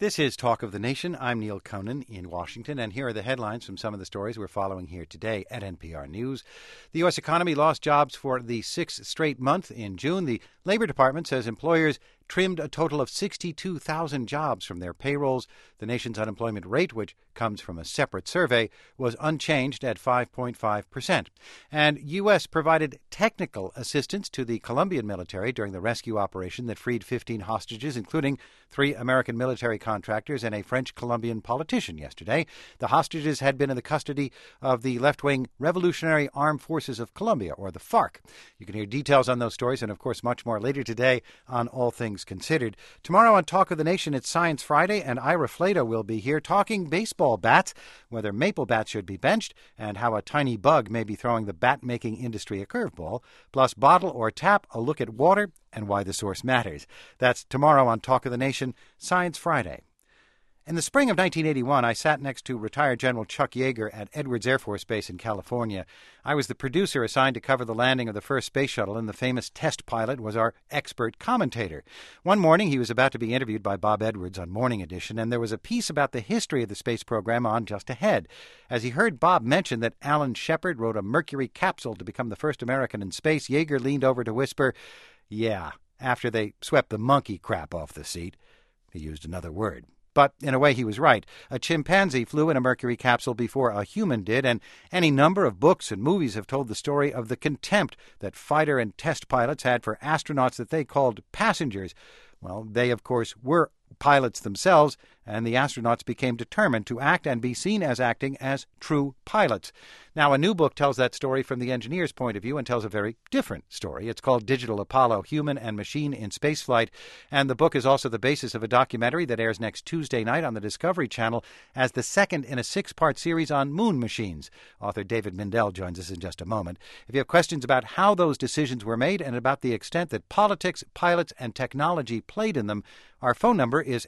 This is Talk of the Nation. I'm Neil Conan in Washington, and here are the headlines from some of the stories we're following here today at NPR News. The U.S. economy lost jobs for the sixth straight month in June. The Labor Department says employers trimmed a total of 62,000 jobs from their payrolls. The nation's unemployment rate, which comes from a separate survey, was unchanged at 5.5%. And U.S. provided technical assistance to the Colombian military during the rescue operation that freed 15 hostages, including 3 American military contractors and a French-Colombian politician yesterday. The hostages had been in the custody of the left-wing Revolutionary Armed Forces of Colombia, or the FARC. You can hear details on those stories and, of course, much more later today on All Things Considered. Tomorrow on Talk of the Nation, it's Science Friday, and Ira Flatow will be here talking baseball bats, whether maple bats should be benched, and how a tiny bug may be throwing the bat-making industry a curveball, plus bottle or tap, a look at water, and why the source matters. That's tomorrow on Talk of the Nation, Science Friday. In the spring of 1981, I sat next to retired General Chuck Yeager at Edwards Air Force Base in California. I was the producer assigned to cover the landing of the first space shuttle, and the famous test pilot was our expert commentator. One morning, he was about to be interviewed by Bob Edwards on Morning Edition, and there was a piece about the history of the space program on just ahead. As he heard Bob mention that Alan Shepard wrote a Mercury capsule to become the first American in space, Yeager leaned over to whisper, "Yeah," after they swept the monkey crap off the seat. He used another word. But in a way, he was right. A chimpanzee flew in a Mercury capsule before a human did, and any number of books and movies have told the story of the contempt that fighter and test pilots had for astronauts that they called passengers. Well, they, of course, were pilots themselves, and the astronauts became determined to act and be seen as acting as true pilots. Now, a new book tells that story from the engineer's point of view and tells a very different story. It's called Digital Apollo, Human and Machine in Spaceflight, and the book is also the basis of a documentary that airs next Tuesday night on the Discovery Channel as the second in a 6-part series on moon machines. Author David Mindell joins us in just a moment. If you have questions about how those decisions were made and about the extent that politics, pilots, and technology played in them, our phone number is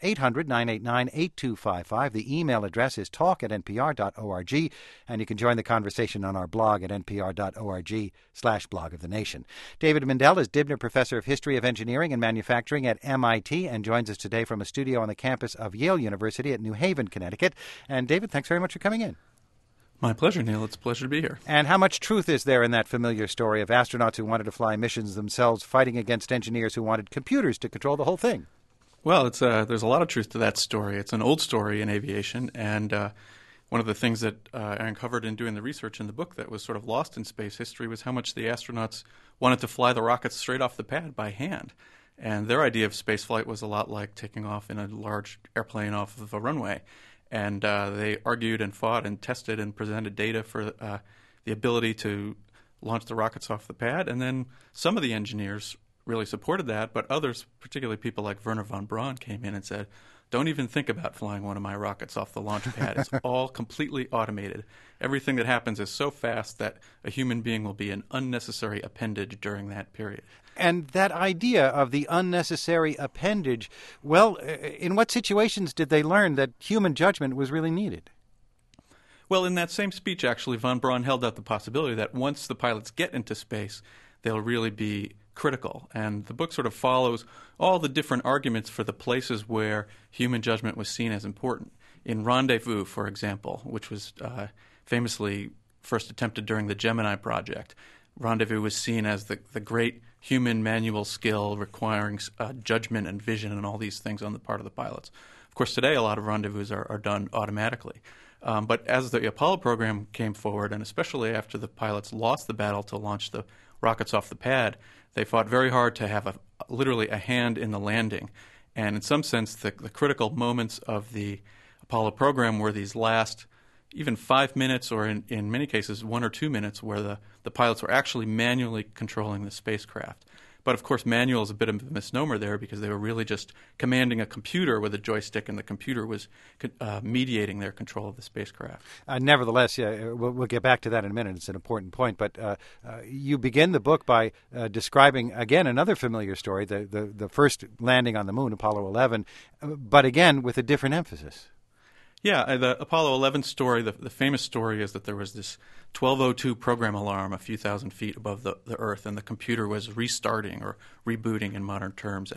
800-989-8255. The email address is talk@npr.org, and you can join the conversation on our blog at npr.org/blog of the nation. David Mindell is Dibner Professor of History of Engineering and Manufacturing at MIT and joins us today from a studio on the campus of Yale University at New Haven, Connecticut. And David, thanks very much for coming in. My pleasure, Neil. It's a pleasure to be here. And how much truth is there in that familiar story of astronauts who wanted to fly missions themselves fighting against engineers who wanted computers to control the whole thing? Well, there's a lot of truth to that story. It's an old story in aviation, and one of the things that I uncovered in doing the research in the book that was sort of lost in space history was how much the astronauts wanted to fly the rockets straight off the pad by hand. And their idea of spaceflight was a lot like taking off in a large airplane off of a runway. And they argued and fought and tested and presented data for the ability to launch the rockets off the pad. And then some of the engineers really supported that, but others, particularly people like Wernher von Braun, came in and said, don't even think about flying one of my rockets off the launch pad. It's all completely automated. Everything that happens is so fast that a human being will be an unnecessary appendage during that period. And that idea of the unnecessary appendage, well, in what situations did they learn that human judgment was really needed? Well, in that same speech, actually, von Braun held out the possibility that once the pilots get into space, they'll really be critical. And the book sort of follows all the different arguments for the places where human judgment was seen as important. In Rendezvous, for example, which was famously first attempted during the Gemini project, Rendezvous was seen as the great human manual skill requiring judgment and vision and all these things on the part of the pilots. Of course, today a lot of rendezvous are done automatically. But as the Apollo program came forward, and especially after the pilots lost the battle to launch the rockets off the pad, they fought very hard to have literally a hand in the landing. And in some sense, the critical moments of the Apollo program were these last even 5 minutes, or in many cases 1 or 2 minutes, where the pilots were actually manually controlling the spacecraft. But, of course, manual is a bit of a misnomer there because they were really just commanding a computer with a joystick, and the computer was mediating their control of the spacecraft. Nevertheless, we'll get back to that in a minute. It's an important point. But you begin the book by describing, again, another familiar story, the first landing on the moon, Apollo 11, but again with a different emphasis. Yeah, the Apollo 11 story, the famous story is that there was this 1202 program alarm a few thousand feet above the Earth, and the computer was restarting or rebooting in modern terms. And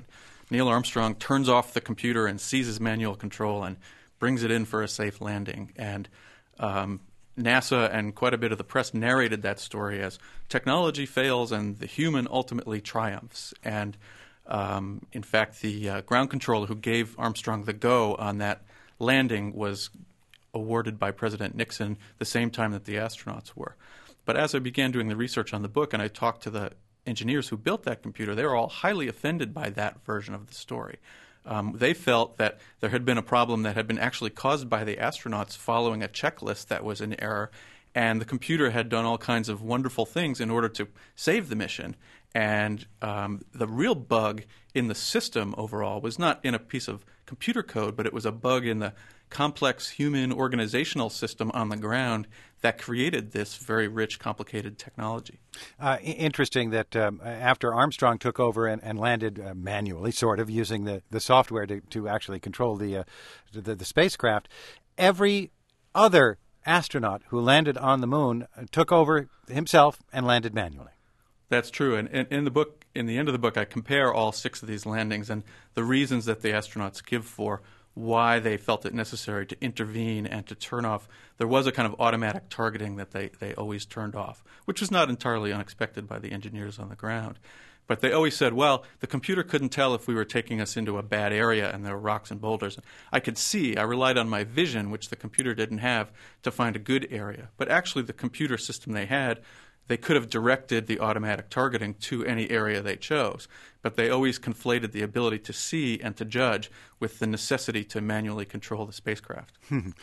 Neil Armstrong turns off the computer and seizes manual control and brings it in for a safe landing. And NASA and quite a bit of the press narrated that story as technology fails and the human ultimately triumphs. And in fact, the ground controller who gave Armstrong the go on that landing was awarded by President Nixon the same time that the astronauts were. But as I began doing the research on the book and I talked to the engineers who built that computer, they were all highly offended by that version of the story. They felt that there had been a problem that had been actually caused by the astronauts following a checklist that was in error, and the computer had done all kinds of wonderful things in order to save the mission. And the real bug in the system overall was not in a piece of computer code, but it was a bug in the complex human organizational system on the ground that created this very rich, complicated technology. Interesting that after Armstrong took over and landed manually, sort of, using the software to actually control the spacecraft, every other astronaut who landed on the moon took over himself and landed manually. That's true. And in the book, in the end of the book, I compare all 6 of these landings and the reasons that the astronauts give for why they felt it necessary to intervene and to turn off. There was a kind of automatic targeting that they always turned off, which was not entirely unexpected by the engineers on the ground. But they always said, well, the computer couldn't tell if we were taking us into a bad area and there were rocks and boulders. I could see. I relied on my vision, which the computer didn't have, to find a good area. But actually the computer system they had, they could have directed the automatic targeting to any area they chose, but they always conflated the ability to see and to judge with the necessity to manually control the spacecraft.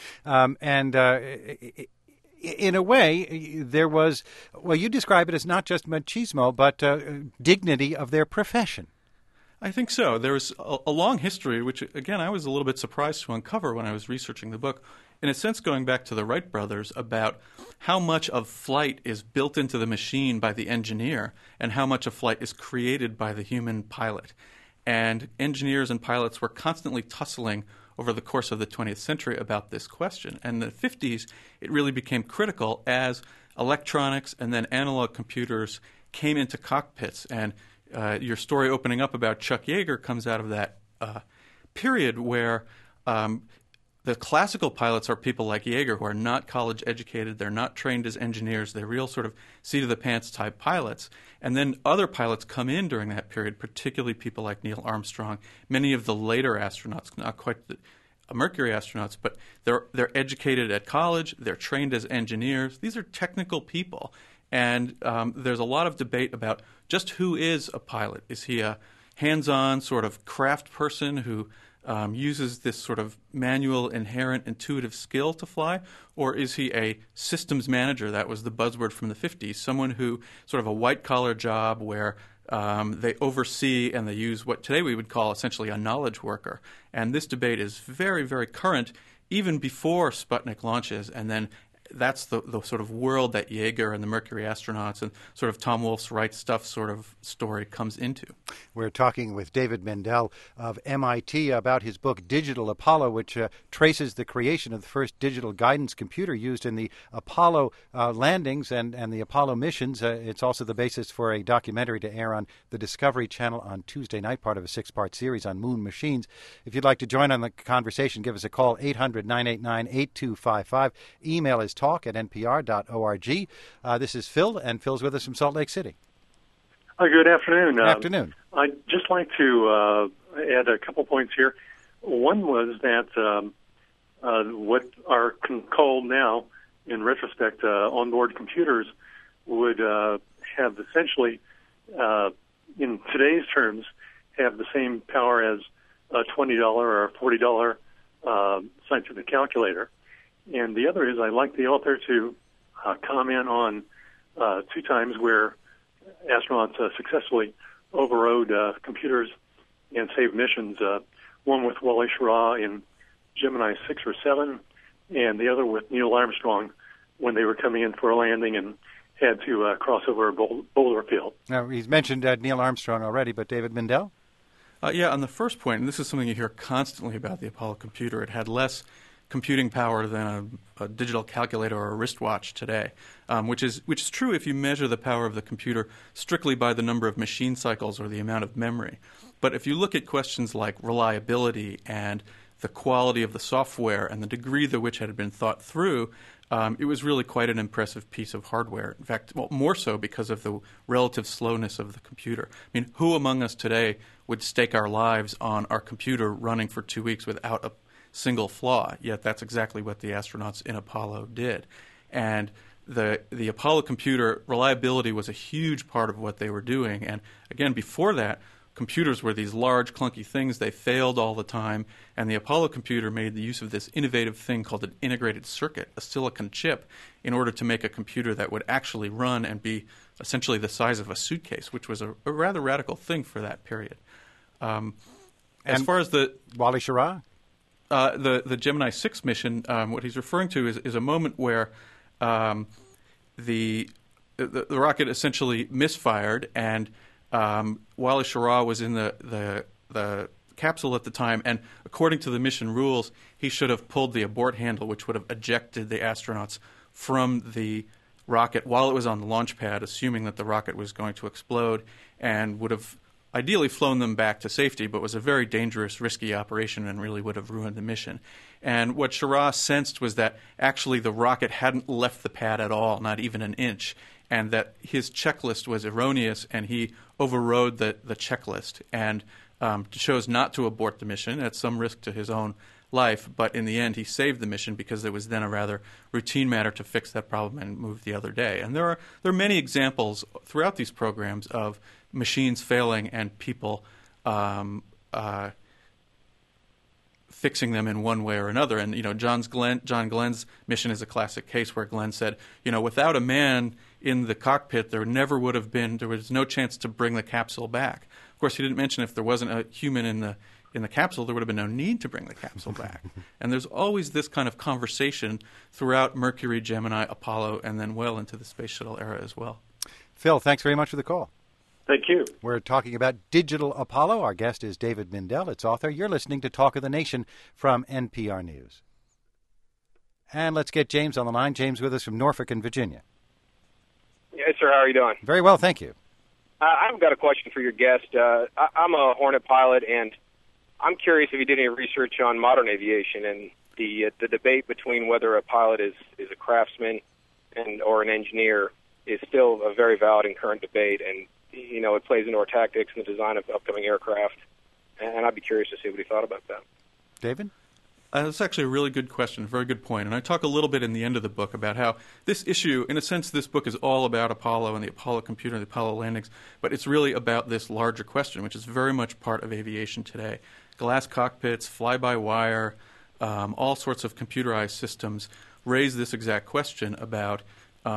In a way, there was, well, you describe it as not just machismo, but dignity of their profession. I think so. There was a long history, which, again, I was a little bit surprised to uncover when I was researching the book, in a sense going back to the Wright brothers, about how much of flight is built into the machine by the engineer and how much of flight is created by the human pilot. And engineers and pilots were constantly tussling over the course of the 20th century about this question. And in the 50s, it really became critical as electronics and then analog computers came into cockpits. And your story opening up about Chuck Yeager comes out of that period where the classical pilots are people like Yeager who are not college educated, they're not trained as engineers, they're real sort of seat-of-the-pants type pilots. And then other pilots come in during that period, particularly people like Neil Armstrong, many of the later astronauts, not quite the Mercury astronauts, but they're educated at college, they're trained as engineers. These are technical people. And there's a lot of debate about just who is a pilot. Is he a hands-on sort of craft person who uses this sort of manual, inherent, intuitive skill to fly? Or is he a systems manager? That was the buzzword from the 50s, someone who sort of a white-collar job where they oversee and they use what today we would call essentially a knowledge worker. And this debate is very, very current even before Sputnik launches, and then that's the sort of world that Yeager and the Mercury astronauts and sort of Tom Wolfe's Right Stuff sort of story comes into. We're talking with David Mendell of MIT about his book Digital Apollo, which traces the creation of the first digital guidance computer used in the Apollo landings and the Apollo missions. It's also the basis for a documentary to air on the Discovery Channel on Tuesday night, part of a 6-part series on moon machines. If you'd like to join on the conversation, give us a call, 800-989-8255. Email is talk@npr.org. This is Phil, and Phil's with us from Salt Lake City. Good afternoon. Afternoon. I'd just like to add a couple points here. One was that what are called now, in retrospect, onboard computers would have essentially, in today's terms, have the same power as a $20 or $40 scientific calculator. And the other is I like the author to comment on 2 times where astronauts successfully overrode computers and saved missions. One with Wally Schirra in Gemini 6 or 7, and the other with Neil Armstrong when they were coming in for a landing and had to cross over a boulder field. Now, he's mentioned Neil Armstrong already, but David Mendell? Yeah, on the first point, and this is something you hear constantly about the Apollo computer, it had less computing power than a digital calculator or a wristwatch today, which is true if you measure the power of the computer strictly by the number of machine cycles or the amount of memory. But if you look at questions like reliability and the quality of the software and the degree to which it had been thought through, it was really quite an impressive piece of hardware. In fact, more so because of the relative slowness of the computer. I mean, who among us today would stake our lives on our computer running for 2 weeks without a single flaw? Yet that's exactly what the astronauts in Apollo did. And the Apollo computer reliability was a huge part of what they were doing. And again, before that, computers were these large, clunky things. They failed all the time. And the Apollo computer made the use of this innovative thing called an integrated circuit, a silicon chip, in order to make a computer that would actually run and be essentially the size of a suitcase, which was a rather radical thing for that period. As far as the Wally Schirra? The Gemini 6 mission, what he's referring to is a moment where the rocket essentially misfired, and Wally Schirra was in the capsule at the time, and according to the mission rules, he should have pulled the abort handle, which would have ejected the astronauts from the rocket while it was on the launch pad, assuming that the rocket was going to explode, and would have ideally flown them back to safety, but was a very dangerous, risky operation and really would have ruined the mission. And what Schirra sensed was that actually the rocket hadn't left the pad at all, not even an inch, and that his checklist was erroneous, and he overrode the checklist and chose not to abort the mission at some risk to his own life. But in the end, he saved the mission because it was then a rather routine matter to fix that problem and move the other day. And there are many examples throughout these programs of machines failing and people fixing them in one way or another. And John Glenn's mission is a classic case where Glenn said, without a man in the cockpit, there was no chance to bring the capsule back. Of course, he didn't mention if there wasn't a human in the capsule, there would have been no need to bring the capsule back. And there's always this kind of conversation throughout Mercury, Gemini, Apollo, and then well into the space shuttle era as well. Phil, thanks very much for the call. Thank you. We're talking about Digital Apollo. Our guest is David Mindell, its author. You're listening to Talk of the Nation from NPR News. And let's get James on the line. James with us from Norfolk in Virginia. Yes, sir. How are you doing? Very well, thank you. I've got a question for your guest. I'm a Hornet pilot, and I'm curious if you did any research on modern aviation and the debate between whether a pilot is a craftsman or an engineer is still a very valid and current debate, and it plays into our tactics and the design of upcoming aircraft. And I'd be curious to see what he thought about that. David? That's actually a really good question, a very good point. And I talk a little bit in the end of the book about how this issue, in a sense, this book is all about Apollo and the Apollo computer and the Apollo landings, but it's really about this larger question, which is very much part of aviation today. Glass cockpits, fly-by-wire, all sorts of computerized systems raise this exact question about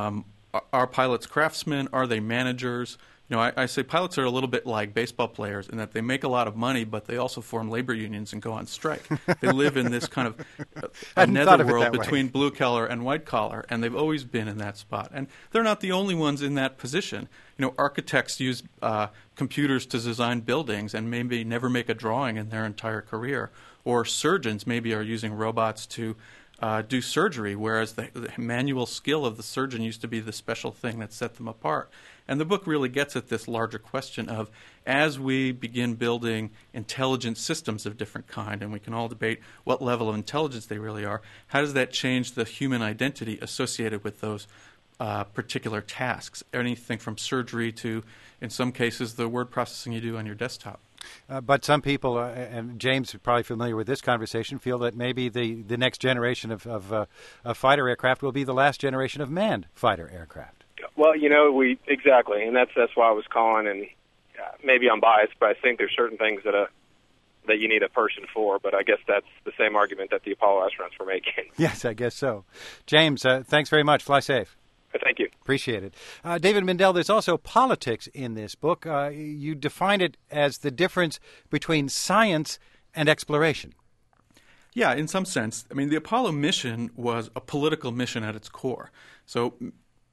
are pilots craftsmen? Are they managers? I say pilots are a little bit like baseball players in that they make a lot of money, but they also form labor unions and go on strike. They live in this kind of netherworld between blue collar and white collar, and they've always been in that spot. And they're not the only ones in that position. Architects use computers to design buildings and maybe never make a drawing in their entire career. Or surgeons maybe are using robots to do surgery, whereas the manual skill of the surgeon used to be the special thing that set them apart. And the book really gets at this larger question of, as we begin building intelligent systems of different kind, and we can all debate what level of intelligence they really are, how does that change the human identity associated with those particular tasks? Anything from surgery to, in some cases, the word processing you do on your desktop. But some people, and James is probably familiar with this conversation, feel that maybe the next generation of fighter aircraft will be the last generation of manned fighter aircraft. Well, exactly, and that's why I was calling, and maybe I'm biased, but I think there's certain things that you need a person for, but I guess that's the same argument that the Apollo astronauts were making. Yes, I guess so. James, thanks very much. Fly safe. Thank you. Appreciate it. David Mindell, there's also politics in this book. You define it as the difference between science and exploration. Yeah, in some sense. I mean, the Apollo mission was a political mission at its core. So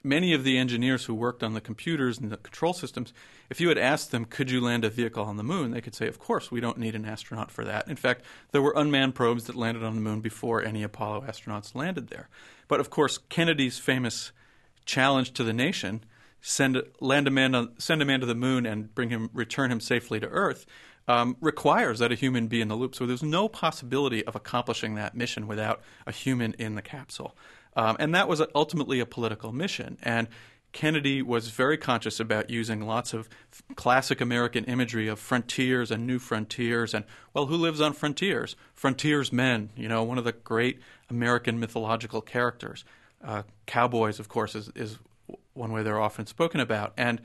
many of the engineers who worked on the computers and the control systems, if you had asked them, could you land a vehicle on the moon, they could say, of course, we don't need an astronaut for that. In fact, there were unmanned probes that landed on the moon before any Apollo astronauts landed there. But of course, Kennedy's famous challenge to the nation, send a man to the moon and return him safely to Earth, requires that a human be in the loop. So there's no possibility of accomplishing that mission without a human in the capsule. And that was ultimately a political mission. And Kennedy was very conscious about using lots of classic American imagery of frontiers and new frontiers. And, well, who lives on frontiers? Frontiersmen, one of the great American mythological characters. Cowboys, of course, is one way they're often spoken about. And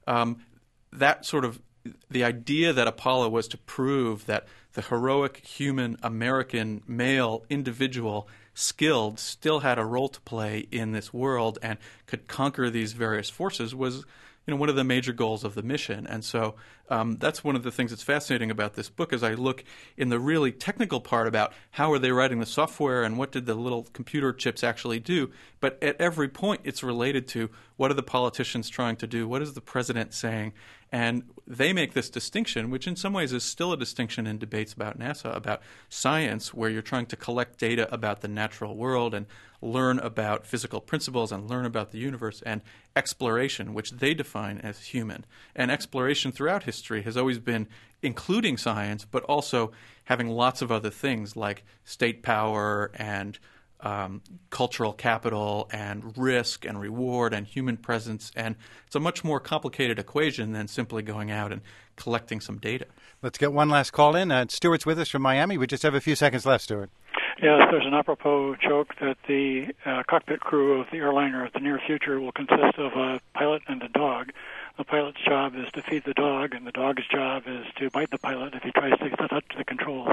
that sort of the idea that Apollo was to prove that the heroic human American male individual skilled still had a role to play in this world and could conquer these various forces was one of the major goals of the mission. And so that's one of the things that's fascinating about this book as I look in the really technical part about how are they writing the software and what did the little computer chips actually do. But at every point it's related to what are the politicians trying to do, what is the president saying, and they make this distinction, which in some ways is still a distinction in debates about NASA, about science, where you're trying to collect data about the natural world and learn about physical principles and learn about the universe, and exploration, which they define as human. And exploration throughout history has always been including science, but also having lots of other things like state power and cultural capital and risk and reward and human presence. And it's a much more complicated equation than simply going out and collecting some data. Let's get one last call in. Stuart's with us from Miami. We just have a few seconds left, Stuart. Yes, there's an apropos joke that the cockpit crew of the airliner at the near future will consist of a pilot and a dog. The pilot's job is to feed the dog, and the dog's job is to bite the pilot if he tries to touch the controls.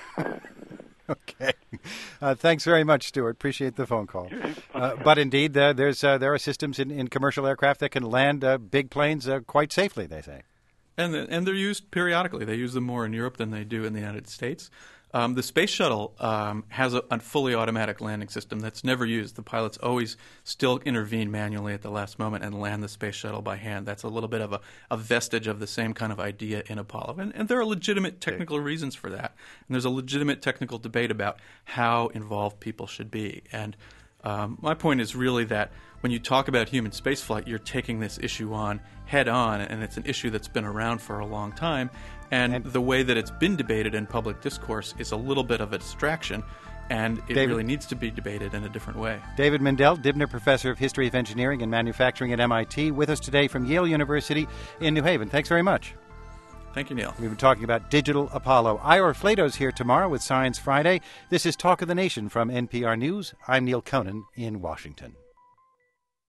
Okay. Thanks very much, Stuart. Appreciate the phone call. But indeed, there are systems in commercial aircraft that can land big planes quite safely, they say. And they're used periodically. They use them more in Europe than they do in the United States. The space shuttle has a fully automatic landing system that's never used. The pilots always still intervene manually at the last moment and land the space shuttle by hand. That's a little bit of a vestige of the same kind of idea in Apollo. And there are legitimate technical reasons for that. And there's a legitimate technical debate about how involved people should be. And my point is really that when you talk about human spaceflight, you're taking this issue on head on, and it's an issue that's been around for a long time. And the way that it's been debated in public discourse is a little bit of a distraction, and it really needs to be debated in a different way. David Mindell, Dibner Professor of History of Engineering and Manufacturing at MIT, with us today from Yale University in New Haven. Thanks very much. Thank you, Neil. We've been talking about digital Apollo. Ira Flato's here tomorrow with Science Friday. This is Talk of the Nation from NPR News. I'm Neil Conan in Washington.